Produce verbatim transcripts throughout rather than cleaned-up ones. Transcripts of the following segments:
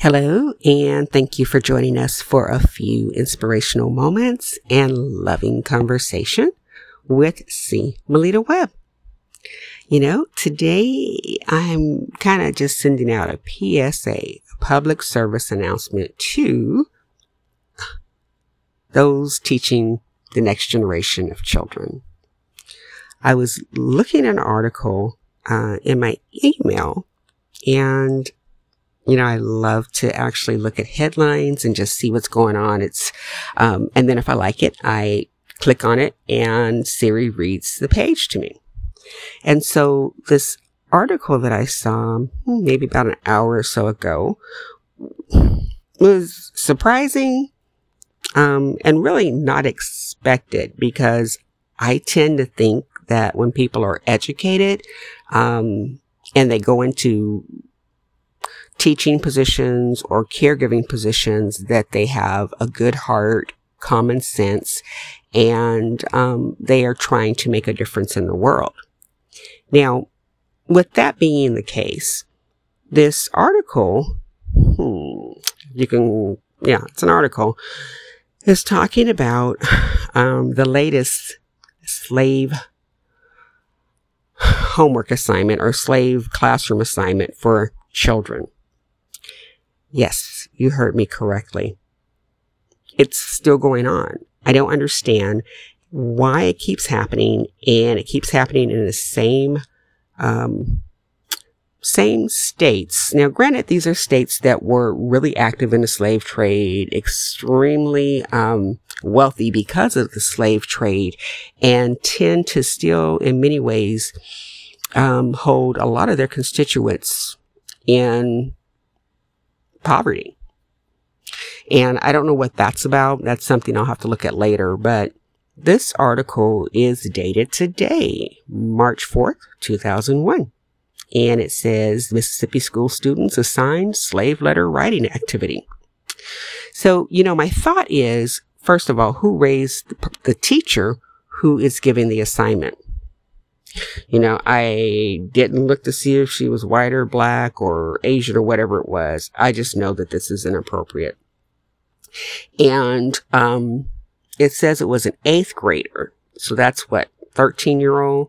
Hello, and thank you for joining us for a few inspirational moments and loving conversation with C. Melita Webb. You know, today I'm kind of just sending out a P S A, a public service announcement to those teaching the next generation of children. I was looking at an article uh, in my email, and you know, I love to actually look at headlines and just see what's going on. It's, um, and then if I like it, I click on it and Siri reads the page to me. And so this article that I saw maybe about an hour or so ago was surprising, um, and really not expected, because I tend to think that when people are educated, um, and they go into teaching positions or caregiving positions, that they have a good heart, common sense, and um, they are trying to make a difference in the world. Now, with that being the case, this article, hmm, you can, yeah, it's an article, is talking about um, the latest slave homework assignment or slave classroom assignment for children. Yes, you heard me correctly. It's still going on. I don't understand why it keeps happening, and it keeps happening in the same, um, same states. Now, granted, these are states that were really active in the slave trade, extremely um, wealthy because of the slave trade, and tend to still, in many ways, um, hold a lot of their constituents in poverty. And I don't know what that's about. That's something I'll have to look at later. But this article is dated today, March fourth, two thousand one. And it says Mississippi school students assigned slave letter writing activity. So, you know, my thought is, first of all, who raised the, the teacher who is giving the assignment? You know, I didn't look to see if she was white or black or Asian or whatever it was. I just know that this is inappropriate. And um, it says it was an eighth grader. So that's what, thirteen year old.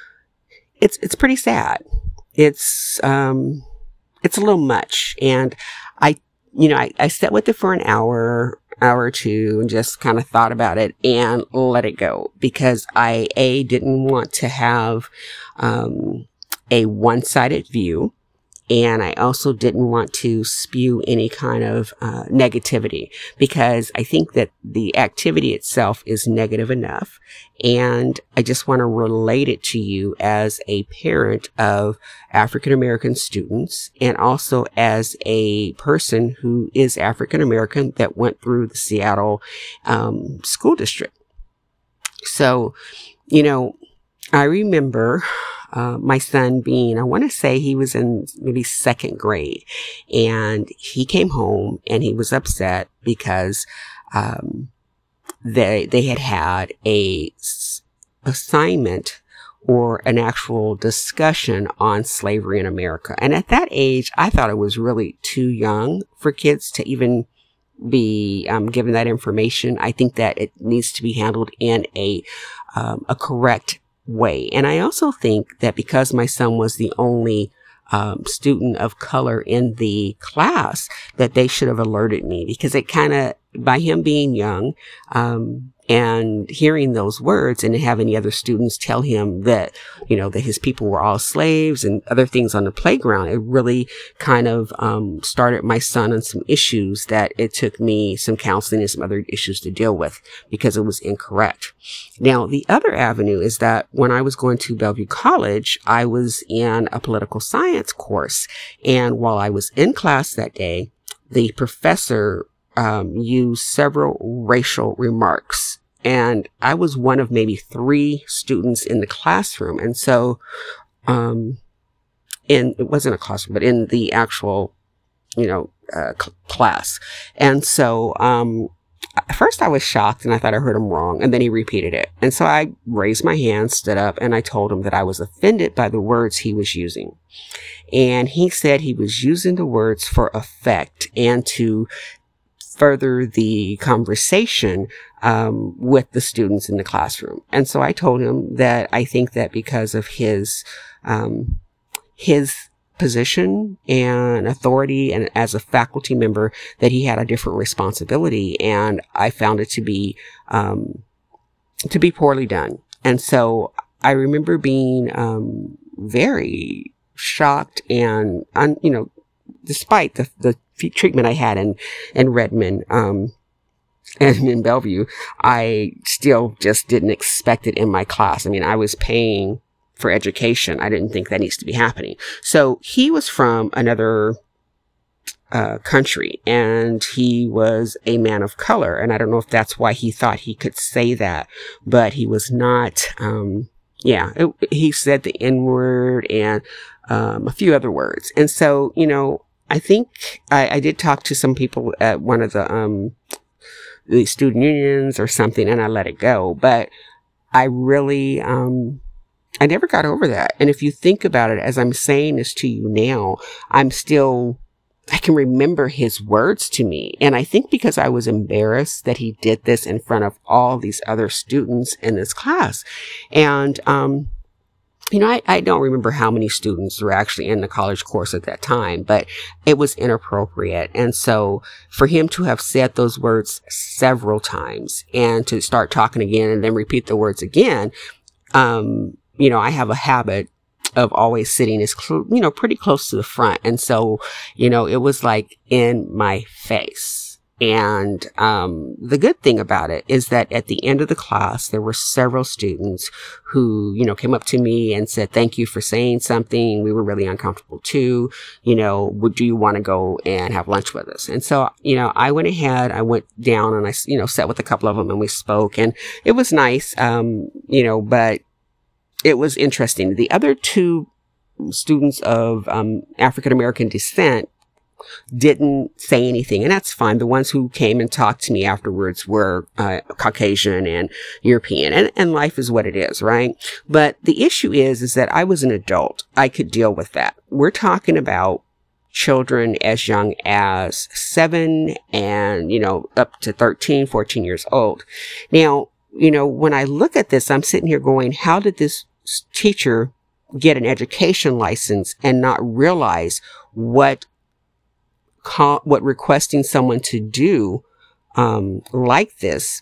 It's, it's pretty sad. It's, um, it's a little much. And I, you know, I, I sat with it for an hour, hour or two, and just kind of thought about it and let it go, because I, A, didn't want to have, um, a one-sided view. And I also didn't want to spew any kind of uh, negativity, because I think that the activity itself is negative enough. And I just want to relate it to you as a parent of African American students, and also as a person who is African American that went through the Seattle um, school district. So, you know, I remember Uh, my son being, I want to say he was in maybe second grade, and he came home and he was upset because, um, they, they had had a s- assignment or an actual discussion on slavery in America. And at that age, I thought it was really too young for kids to even be um, given that information. I think that it needs to be handled in a, um, a correct way. And I also think that because my son was the only um, student of color in the class, that they should have alerted me, because it kind of, by him being young, um, and hearing those words and having the other students tell him that, you know, that his people were all slaves and other things on the playground, it really kind of um, started my son on some issues that it took me some counseling and some other issues to deal with, because it was incorrect. Now, the other avenue is that when I was going to Bellevue College, I was in a political science course. And while I was in class that day, the professor Um, used several racial remarks, and I was one of maybe three students in the classroom. And so, um, in, it wasn't a classroom, but in the actual, you know, uh, cl- class. And so, um, at first I was shocked and I thought I heard him wrong, and then he repeated it. And so I raised my hand, stood up, and I told him that I was offended by the words he was using. And he said he was using the words for effect and to further the conversation um, with the students in the classroom. And so I told him that I think that because of his um, his position and authority and as a faculty member, that he had a different responsibility. And I found it to be um, to be poorly done. And so I remember being um, very shocked and, un, you know, despite the, the treatment I had in, in Redmond, um, and in Bellevue, I still just didn't expect it in my class. I mean, I was paying for education. I didn't think that needs to be happening. So he was from another uh, country, and he was a man of color. And I don't know if that's why he thought he could say that, but he was not, um, yeah, it, he said the N word and um, a few other words. And so, you know, I think I, I did talk to some people at one of the, um, the student unions or something, and I let it go. But I really, um, I never got over that. And if you think about it, as I'm saying this to you now, I'm still, I can remember his words to me. And I think because I was embarrassed that he did this in front of all these other students in this class. And, um, You know, I, I don't remember how many students were actually in the college course at that time, but it was inappropriate. And so for him to have said those words several times and to start talking again and then repeat the words again, um, you know, I have a habit of always sitting as, cl- you know, pretty close to the front. And so, you know, it was like in my face. And um, the good thing about it is that at the end of the class, there were several students who, you know, came up to me and said, thank you for saying something. We were really uncomfortable too. You know, would, do you want to go and have lunch with us? And so, you know, I went ahead, I went down and I, you know, sat with a couple of them and we spoke, and it was nice, um, you know, but it was interesting. The other two students of um, African-American descent didn't say anything, and that's fine. The ones who came and talked to me afterwards were uh, Caucasian and European, and, and life is what it is, right? But the issue is, is that I was an adult. I could deal with that. We're talking about children as young as seven and, you know, up to thirteen, fourteen years old. Now, you know, when I look at this, I'm sitting here going, how did this teacher get an education license and not realize what what requesting someone to do um, like this,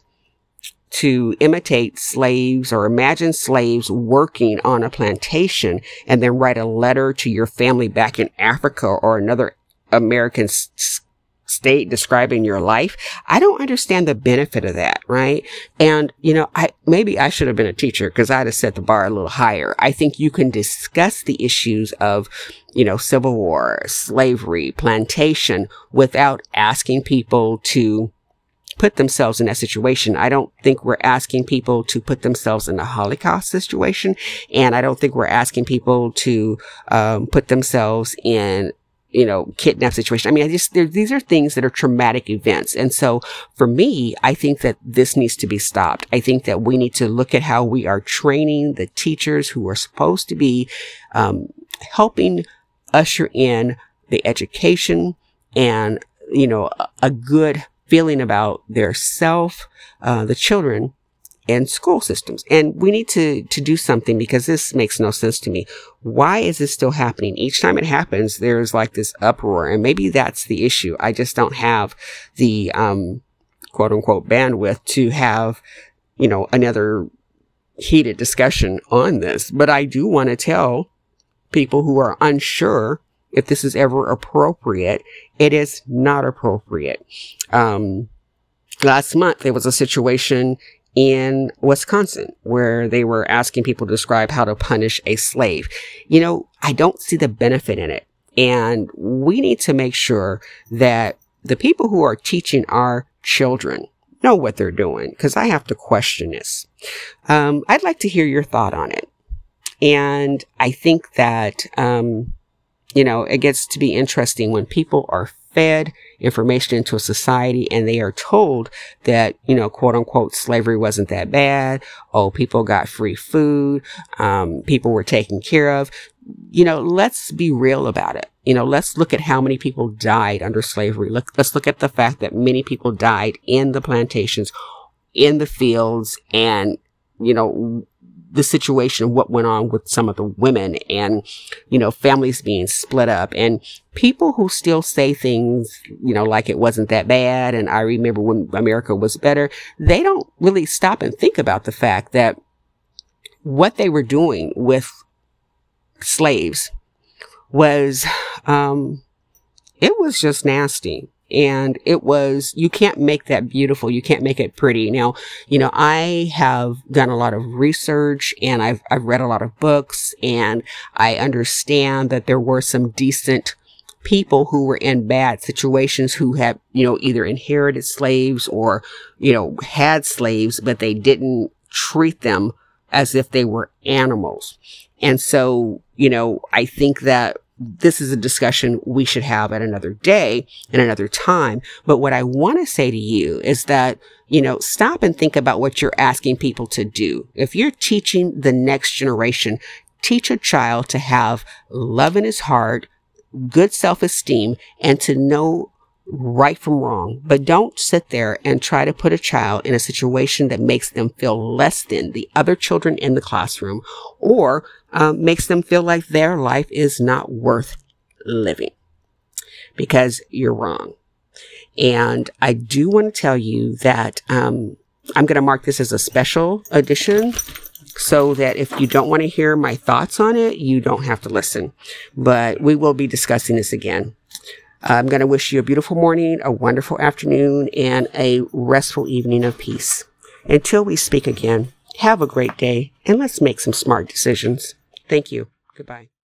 to imitate slaves or imagine slaves working on a plantation and then write a letter to your family back in Africa or another American s- state describing your life? I don't understand the benefit of that, right? And, you know, I maybe I should have been a teacher because I'd have set the bar a little higher. I think you can discuss the issues of, you know, Civil War, slavery, plantation without asking people to put themselves in that situation. I don't think we're asking people to put themselves in a Holocaust situation. And I don't think we're asking people to um, put themselves in, you know, kidnap situation. I mean, I just, these are things that are traumatic events. And so for me, I think that this needs to be stopped. I think that we need to look at how we are training the teachers who are supposed to be um, helping usher in the education and, you know, a, a good feeling about their self, uh, the children, and school systems. And we need to, to do something because this makes no sense to me. Why is this still happening? Each time it happens, there's like this uproar, and maybe that's the issue. I just don't have the, um, quote unquote bandwidth to have, you know, another heated discussion on this. But I do want to tell people who are unsure if this is ever appropriate, it is not appropriate. Um, last month, there was a situation in Wisconsin where they were asking people to describe how to punish a slave. You know, I don't see the benefit in it. And we need to make sure that the people who are teaching our children know what they're doing, because I have to question this. Um, I'd like to hear your thought on it. And I think that, um, you know, it gets to be interesting when people are fed information into a society and they are told that, you know, quote unquote, slavery wasn't that bad. Oh, people got free food. Um, people were taken care of. you know, let's be real about it. You know, let's look at how many people died under slavery. Look, let's look at the fact that many people died in the plantations, in the fields, and, you know, the situation of what went on with some of the women, and, you know, families being split up, and people who still say things, you know, like it wasn't that bad. And I remember when America was better. They don't really stop and think about the fact that what they were doing with slaves was, um, it was just nasty. And it was, you can't make that beautiful. You can't make it pretty. Now, you know, I have done a lot of research, and I've, I've read a lot of books, and I understand that there were some decent people who were in bad situations who had, you know, either inherited slaves or, you know, had slaves, but they didn't treat them as if they were animals. And so, you know, I think that this is a discussion we should have at another day and another time. But what I want to say to you is that, you know, stop and think about what you're asking people to do. If you're teaching the next generation, teach a child to have love in his heart, good self-esteem, and to know right from wrong. But don't sit there and try to put a child in a situation that makes them feel less than the other children in the classroom, or um, makes them feel like their life is not worth living, because you're wrong. And I do want to tell you that um, I'm going to mark this as a special edition, so that if you don't want to hear my thoughts on it, you don't have to listen. But we will be discussing this again. I'm going to wish you a beautiful morning, a wonderful afternoon, and a restful evening of peace. Until we speak again, have a great day, and let's make some smart decisions. Thank you. Goodbye.